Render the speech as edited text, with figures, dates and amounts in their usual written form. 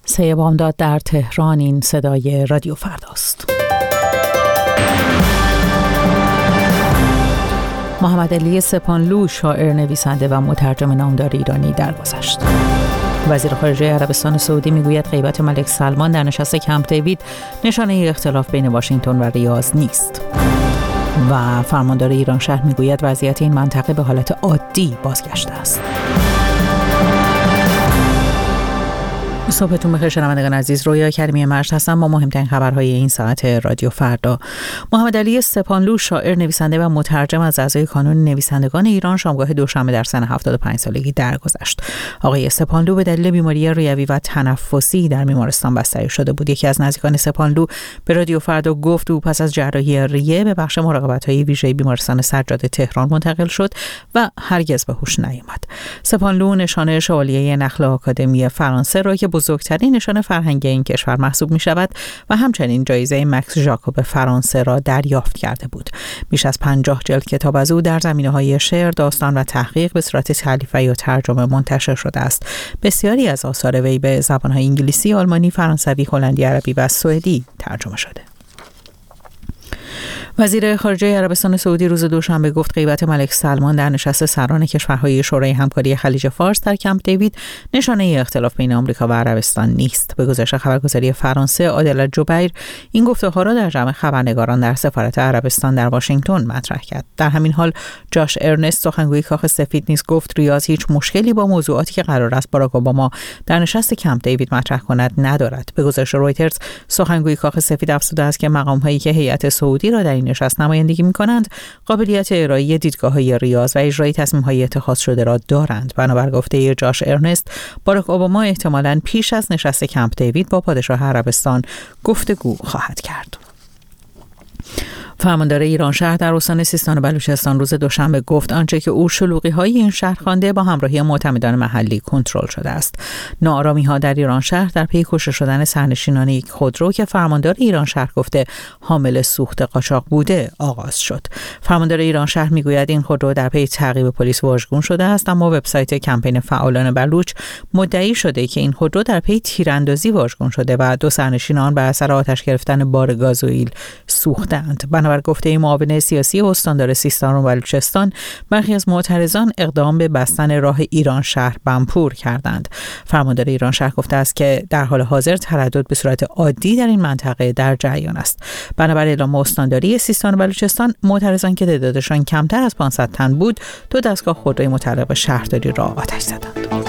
3 بامداد در تهران. این صدای رادیو فرداست. محمد علی سپانلو، شاعر، نویسنده و مترجم نامدار ایرانی درگذشت. وزیر خارجه عربستان سعودی میگوید غیبت ملک سلمان در نشست کمپ دیوید نشانه اختلاف بین واشنگتن و ریاض نیست. و فرماندار ایران شهر میگوید وضعیت این منطقه به حالت عادی بازگشته است. صبحتون بخیر شنوندگان عزیز، رویا کریمی مجد هستم با مهمترین خبرهای این ساعت رادیو فردا. محمد علی سپانلو، شاعر، نویسنده و مترجم از اعضای کانون نویسندگان ایران شامگاه دوشنبه در سن 75 سالگی درگذشت. آقای سپانلو به دلیل بیماری ریوی و تنفسی در بیمارستان بستری شده بود. یکی از نزدیکان سپانلو به رادیو فردا گفت او پس از جراحی ریه به بخش مراقبت‌های ویژه بیمارستان سجاد تهران منتقل شد و هرگز به هوش نیامد. سپانلو نشانه شوالیه نخل آکادمی فرانسه را که بزرگترین نشان فرهنگی این کشور محسوب می شود و همچنین جایزه مکس ژاکوب فرانسه را دریافت کرده بود. بیش از 50 جلد کتاب از او در زمینه‌های شعر، داستان و تحقیق به صورت تألیف یا ترجمه منتشر شده است. بسیاری از آثار وی به زبان‌های انگلیسی، آلمانی، فرانسوی، هلندی، عربی و سوئدی ترجمه شده. وزیر خارجه عربستان سعودی روز دوشنبه گفت غیبت ملک سلمان در نشست سران کشورهای شورای همکاری خلیج فارس در کمپ دیوید نشانه اختلاف بین آمریکا و عربستان نیست. به گزارش خبرگزاری فرانسه عادل جبیر این گفته‌ها را در جمع خبرنگاران در سفارت عربستان در واشنگتن مطرح کرد. در همین حال جاش ارنست، سخنگوی کاخ سفید، نیز گفت ریاض هیچ مشکلی با موضوعاتی که قرار است باراک اوباما در نشست کمپ دیوید مطرح کند ندارد. به گزارش رویترز سخنگوی کاخ سفید افزوده است که مقام‌هایی که هیئت سعودی را در این نشست نمایندگی می‌کنند قابلیت ارائه دیدگاه‌های ریاض و اجرای تصمیم‌های اتخاذ شده را دارند. بنابر گفته جاش ارنست، باراک اوباما احتمالاً پیش از نشست کمپ دیوید با پادشاه عربستان گفتگو خواهد کرد. فرماندار ایران شهر در استان سیستان و بلوچستان روز دوشنبه گفت آنچه که او شلوغی‌های این شهر خوانده با همراهی معتمدان محلی کنترل شده است. ناآرامی‌ها در ایران شهر در پی کشته شدن سرنشینان یک خودرو که فرماندار ایران شهر گفته حامل سوخت قاچاق بوده آغاز شد. فرماندار ایران شهر میگوید این خودرو در پی تعقیب پلیس واژگون شده است، اما وبسایت کمپین فعالان بلوچ مدعی شده که این خودرو در پی تیراندازی واژگون شده و 2 سرنشین آن بر اثر آتش گرفتن بار گازوئیل سوختند. بر گفته معاون سیاسی استاندار سیستان و بلوچستان، برخی از معترضان اقدام به بستن راه ایران شهر بمپور کردند. فرماندار ایران شهر گفته است که در حال حاضر تردد به صورت عادی در این منطقه در جریان است. بنابر اعلام استانداری سیستان و بلوچستان، معترضان که تعدادشان کمتر از 500 تن بود، 2 دستگاه خودروی متعلق به شهرداری را آتش زدند.